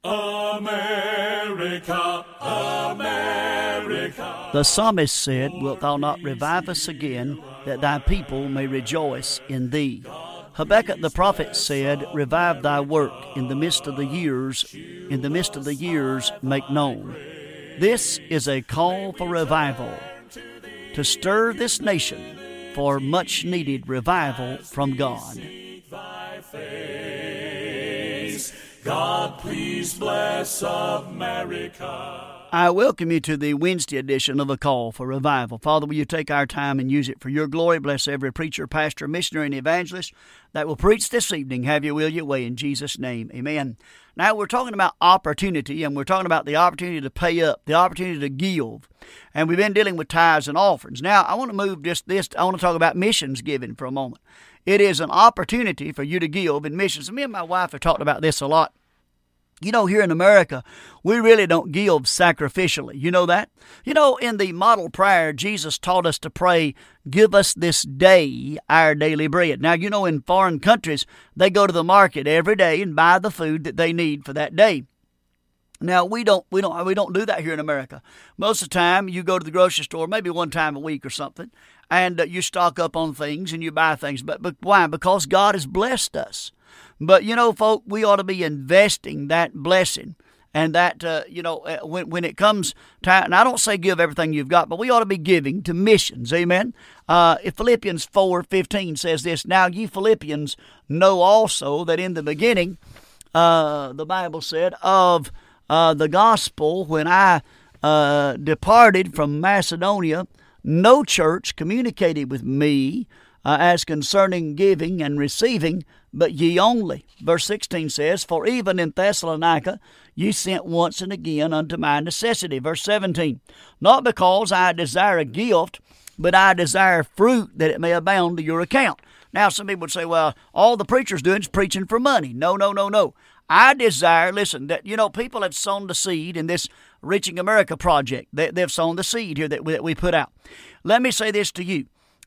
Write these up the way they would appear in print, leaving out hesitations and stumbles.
America, America. The psalmist said, "Wilt thou not revive us again, that thy people may rejoice in thee?" Habakkuk the prophet said, "Revive thy work in the midst of the years, in the midst of the years make known." This is a call for revival, to stir this nation for much needed revival from God. God, please bless America. I welcome you to the Wednesday edition of A Call for Revival. Father, will you take our time and use it for your glory? Bless every preacher, pastor, missionary, and evangelist that will preach this evening. Have your will, your way, in Jesus' name. Amen. Now, we're talking about opportunity, and we're talking about the opportunity to pay up, the opportunity to give. And we've been dealing with tithes and offerings. Now, I want to move just this. I want to talk about missions giving for a moment. It is an opportunity for you to give in missions. Me and my wife have talked about this a lot. You know, here in America, we really don't give sacrificially. You know that? You know, in the model prayer, Jesus taught us to pray, "Give us this day our daily bread." Now, you know, in foreign countries, they go to the market every day and buy the food that they need for that day. Now, we don't do that here in America. Most of the time, you go to the grocery store, maybe one time a week or something, and you stock up on things and you buy things. But why? Because God has blessed us. But, you know, folk, we ought to be investing that blessing. And that, when it comes time, and I don't say give everything you've got, but we ought to be giving to missions. Amen. If Philippians 4:15 says this, "Now ye Philippians know also that in the beginning," the Bible said, "of the gospel, when I departed from Macedonia, no church communicated with me as concerning giving and receiving, but ye only." Verse 16 says, "For even in Thessalonica ye sent once and again unto my necessity." Verse 17, "Not because I desire a gift, but I desire fruit, that it may abound to your account." Now, some people would say, well, all the preacher's doing is preaching for money. No. I desire, listen, that, you know, people have sown the seed in this Reaching America project. They've sown the seed here that we put out. Let me say this to you.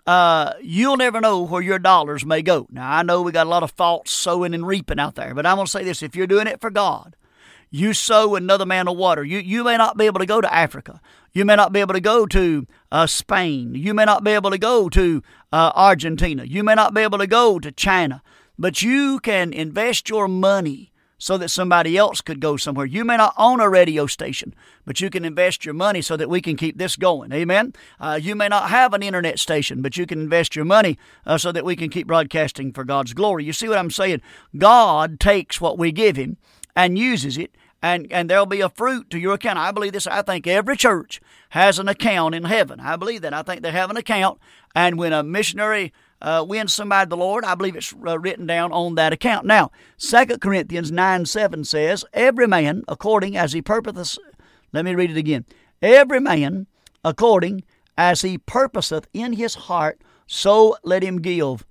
You'll never know where your dollars may go. Now, I know we got a lot of false sowing and reaping out there, but I'm going to say this. If you're doing it for God, you sow another man of water. You may not be able to go to Africa. You may not be able to go to Spain. You may not be able to go to Argentina. You may not be able to go to China, but you can invest your money so that somebody else could go somewhere. You may not own a radio station, but you can invest your money so that we can keep this going. Amen? You may not have an internet station, but you can invest your money so that we can keep broadcasting for God's glory. You see what I'm saying? God takes what we give Him and uses it, and there'll be a fruit to your account. I believe this. I think every church has an account in heaven. I believe that. I think they have an account, and when a missionary wins somebody to the Lord, I believe it's written down on that account. Now, 2 Corinthians 9:7 says, "Every man according as he purposeth," let me read it again, "Every man according as he purposeth in his heart, so let him give,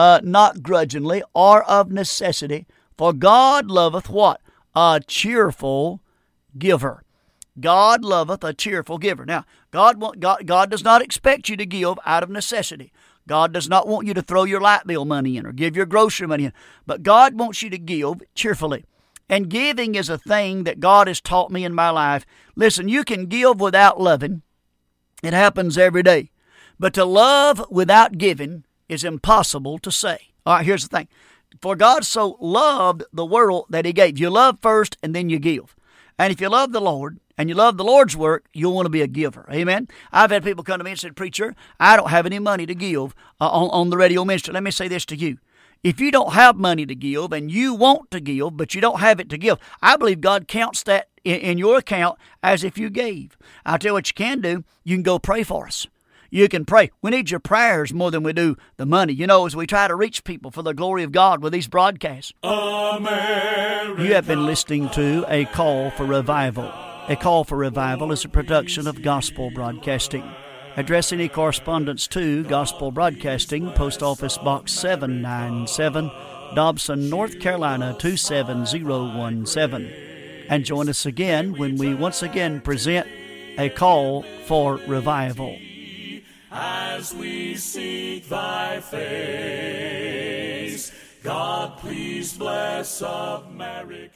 not grudgingly or of necessity, for God loveth" what? "A cheerful giver." God loveth a cheerful giver. Now, God does not expect you to give out of necessity. God does not want you to throw your light bill money in or give your grocery money in. But God wants you to give cheerfully. And giving is a thing that God has taught me in my life. Listen, you can give without loving. It happens every day. But to love without giving is impossible to say. All right, here's the thing. For God so loved the world that He gave. You love first and then you give. And if you love the Lord and you love the Lord's work, you'll want to be a giver. Amen? I've had people come to me and said, "Preacher, I don't have any money to give on the radio ministry." Let me say this to you. If you don't have money to give and you want to give, but you don't have it to give, I believe God counts that in your account as if you gave. I'll tell you what you can do. You can go pray for us. You can pray. We need your prayers more than we do the money. You know, as we try to reach people for the glory of God with these broadcasts. America. You have been listening to A Call for Revival. A Call for Revival is a production of Gospel Broadcasting. Address any correspondence to Gospel Broadcasting, Post Office Box 797, Dobson, North Carolina 27017. And join us again when we once again present A Call for Revival. As we seek Thy face, God, please bless America.